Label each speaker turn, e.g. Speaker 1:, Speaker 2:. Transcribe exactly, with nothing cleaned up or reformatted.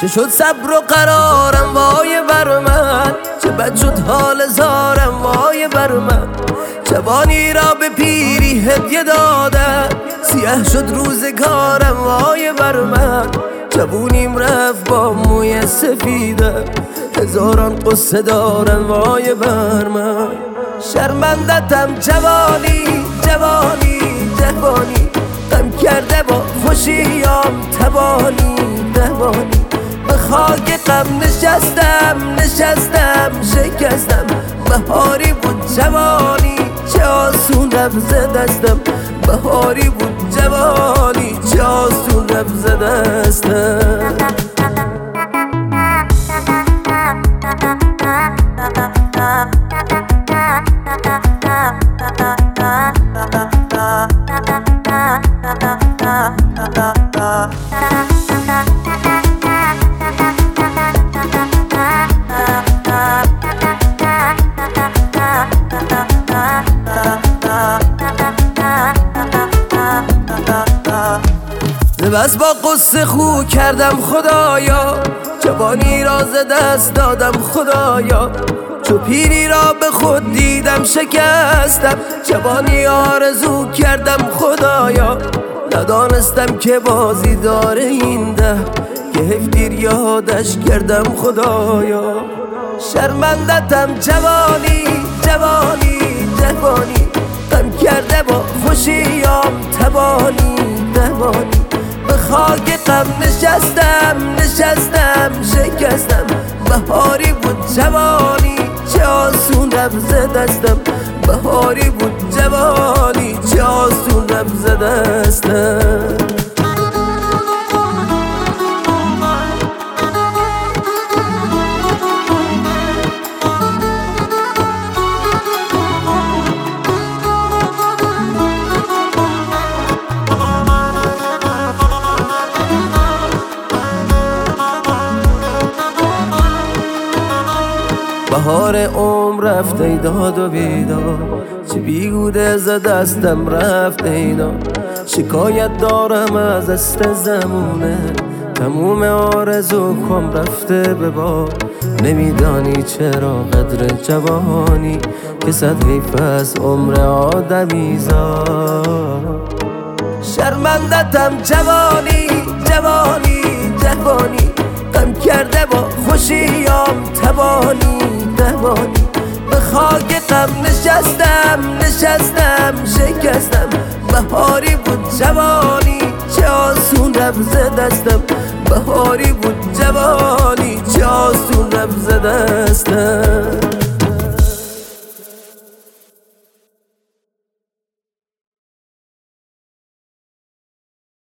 Speaker 1: چه شد صبر و قرارم وای بر من، چه بد شد حال زارم وای بر من. جوانی را به پیری هدیه دادم، سیاه شد روزگارم وای بر من. جوونیم رفت با موی سفیدم، هزاران قصه دارم وای بر من. شرمندتم جوانی جوانی جوانی، غم کرده با خوشیام تبانی تبانی. به خاک غم نشستم نشستم شکستم، بهاری بود جوانی چه آسون رفت ز دستم. بهاری بود جوانی چه آسون رفت ز دستم. بس با قصه خو کردم خدایا، جوانی را ز دست دادم خدایا. چو پیری را به خود دیدم شکستم، جوانی آرزو کردم خدایا. ندانستم که بازی داره این ده، که حیف دیر یادش کردم خدایا. شرمندتم جوانی جوانی جوانی، غم کرده با خوشیام تبانی تبانی. به خاک غم نشستم نشستم شکستم، بهاری بود جوانی چه آسون رفت ز دستم. بهاری بود جوانی چه آسون رفت ز دستم. بهار عمر رفت ای داد و بیدار، چه بیهوده ز دستم رفت اینا. شکایت دارم از است زمونه، تموم آرزو کم رفته به باد. نمیدانی چرا قدر جوانی، که صد حیف از عمر آدمیزاد. شرمندتم جوانی جوانی جوانی، غم کرده با خوشیام تبانی تبانی. به خاک غم نشستم نشستم شکستم، بهاری بود جوانی چه آسون رفت ز دستم. بهاری بود جوانی چه آسون رفت ز دستم.